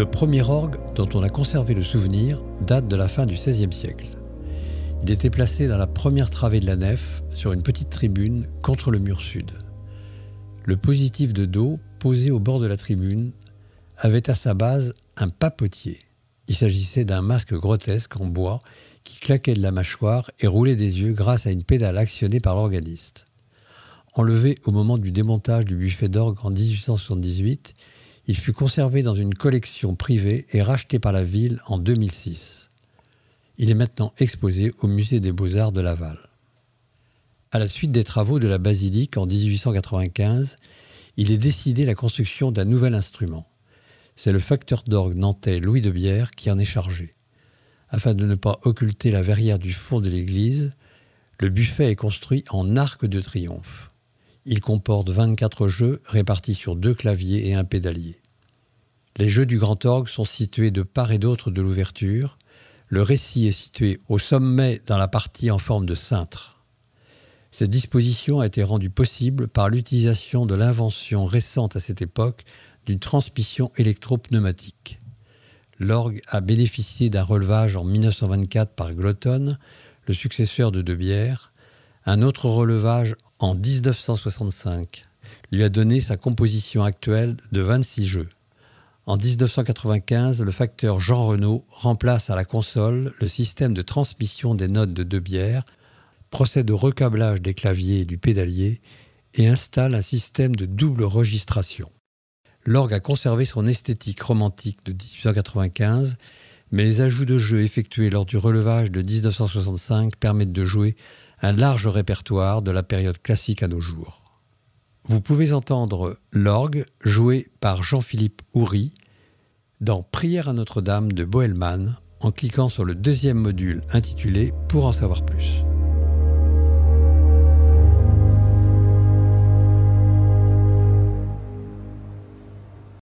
Le premier orgue dont on a conservé le souvenir date de la fin du XVIe siècle. Il était placé dans la première travée de la nef, sur une petite tribune contre le mur sud. Le positif de dos, posé au bord de la tribune, avait à sa base un papotier. Il s'agissait d'un masque grotesque en bois qui claquait de la mâchoire et roulait des yeux grâce à une pédale actionnée par l'organiste. Enlevé au moment du démontage du buffet d'orgue en 1878, il fut conservé dans une collection privée et racheté par la ville en 2006. Il est maintenant exposé au musée des Beaux-Arts de Laval. À la suite des travaux de la basilique en 1895, il est décidé la construction d'un nouvel instrument. C'est le facteur d'orgue nantais Louis de Bière qui en est chargé. Afin de ne pas occulter la verrière du fond de l'église, le buffet est construit en arc de triomphe. Il comporte 24 jeux répartis sur 2 claviers et un pédalier. Les jeux du grand orgue sont situés de part et d'autre de l'ouverture. Le récit est situé au sommet dans la partie en forme de cintre. Cette disposition a été rendue possible par l'utilisation de l'invention récente à cette époque d'une transmission électro-pneumatique. L'orgue a bénéficié d'un relevage en 1924 par Glotton, le successeur de De Bière. Un autre relevage en 1965 lui a donné sa composition actuelle de 26 jeux. En 1995, le facteur Jean Renaud remplace à la console le système de transmission des notes de De Bière, procède au recablage des claviers et du pédalier et installe un système de double registration. L'orgue a conservé son esthétique romantique de 1895, mais les ajouts de jeux effectués lors du relevage de 1965 permettent de jouer un large répertoire de la période classique à nos jours. Vous pouvez entendre l'orgue joué par Jean-Philippe Houry dans Prière à Notre-Dame de Bohemond en cliquant sur le deuxième module intitulé « Pour en savoir plus ».